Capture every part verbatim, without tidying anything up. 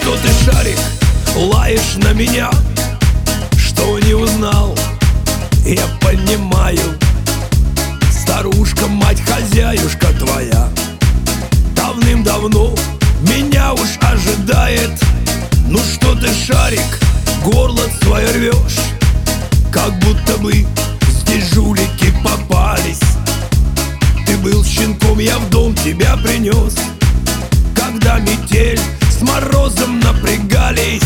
что ты, шарик, лаешь на меня? Что не узнал? Я понимаю. Старушка, мать, хозяюшка твоя давным-давно меня уж ожидает. Ну что ты, шарик, горло свое рвешь, как будто бы здесь жулики попались. Ты был щенком, я в дом тебя принес, когда метель с морозом напрягались.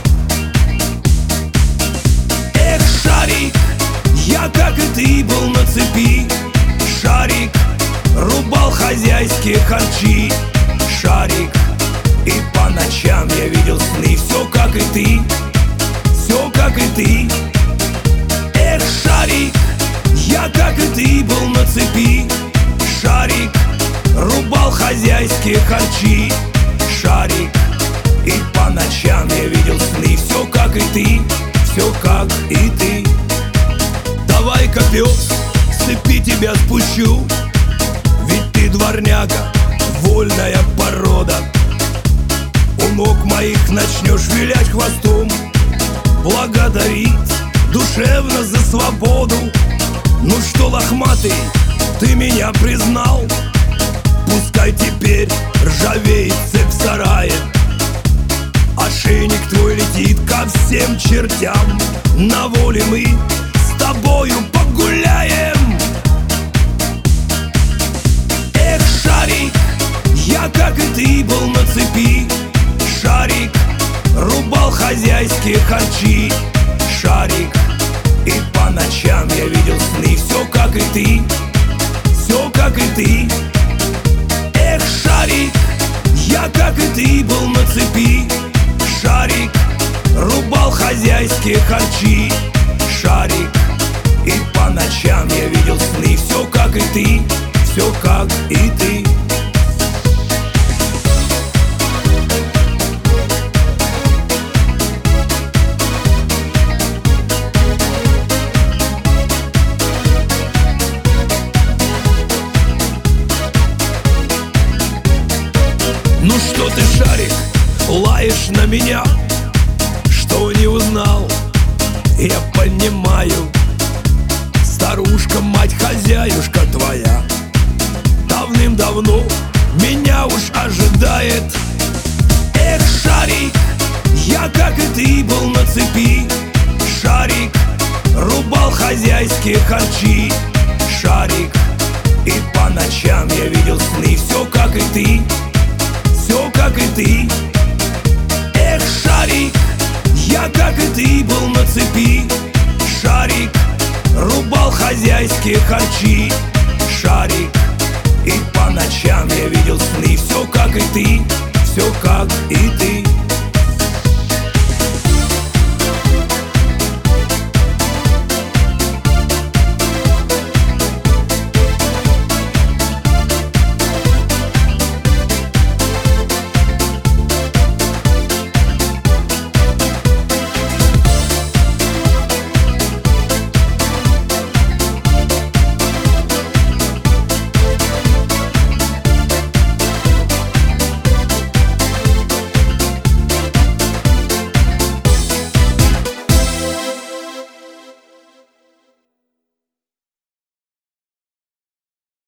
Эх, шарик, я, как и ты, был на цепи. Шарик, рубал хозяйские харчи. Шарик, и по ночам я видел сны. Все, как и ты, все, как и ты. Эх, шарик, я, как и ты, был на цепи. Шарик, рубал хозяйские харчи. Шарик, и по ночам я видел сны. Все, как и ты, все, как и ты. Давай-ка, пес, с цепи тебя спущу, ведь ты дворняга, вольная порода. У ног моих начнешь вилять хвостом, благодарить душевно за свободу. Ну что, лохматый, ты меня признал? Пускай теперь ржавеет цепь в сарае. Ошейник твой летит ко всем чертям. На воле мы с тобою погуляем. Эх, шарик, я, как и ты, был на цепи. Шарик, рубал хозяйские харчи. Шарик, и по ночам я видел сны. Все, как и ты, все, как и ты. Эх, шарик, я, как и ты, был на цепи. Шарик, рубал хозяйские харчи. Шарик, и по ночам я видел сны. Все, как и ты, все, как и ты. Ну что ты, шарик, лаешь на меня? Что не узнал? Я понимаю. Старушка, мать, хозяюшка твоя давным-давно меня уж ожидает. Эх, шарик, я, как и ты, был на цепи. Шарик, рубал хозяйские харчи. Шарик, и по ночам я видел сны. Все, как и ты, все, как и ты. Эх, шарик, я, как и ты, был на цепи. Шарик, рубал хозяйские харчи. Шарик, и по ночам я видел сны. Все, как и ты, все, как и ты.